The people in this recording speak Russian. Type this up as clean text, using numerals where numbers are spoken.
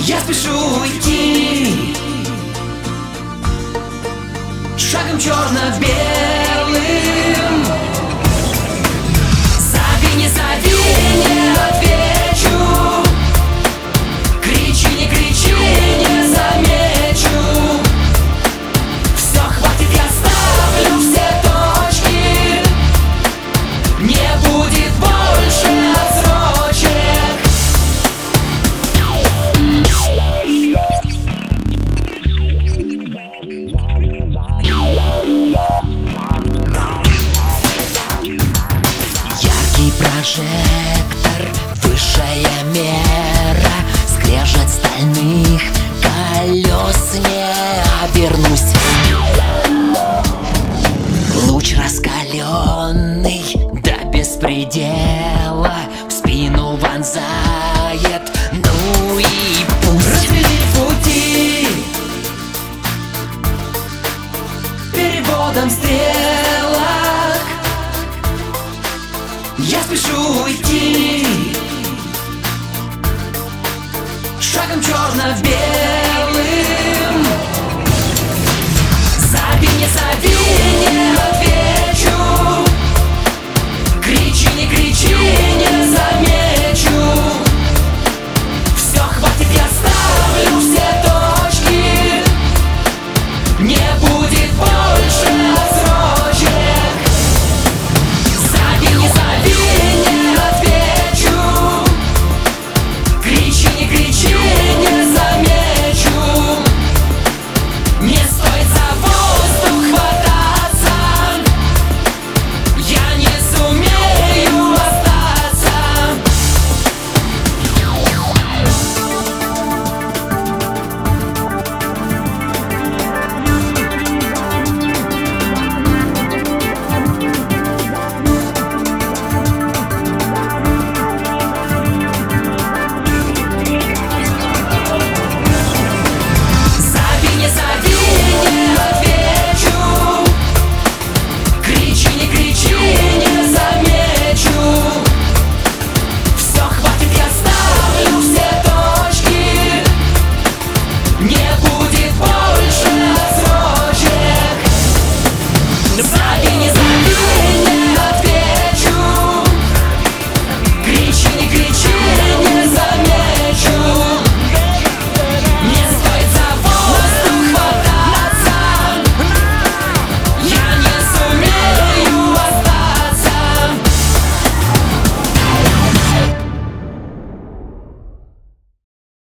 Я спешу уйти шагом черно-белым. Зови, не зови, не отвечу. Кричи, не кричи, не замечу. Все, хватит, я ставлю все точки. Не будет больше отсрочек. Яркий прожектор, высшая мера, скрежет стальных колес, не обернусь. Луч раскаленный до беспредела в спину вонзает, ну и пусть. Разделить пути переводом стрелок. Я спешу уйти шагом черно-белым. Зови, не зови, не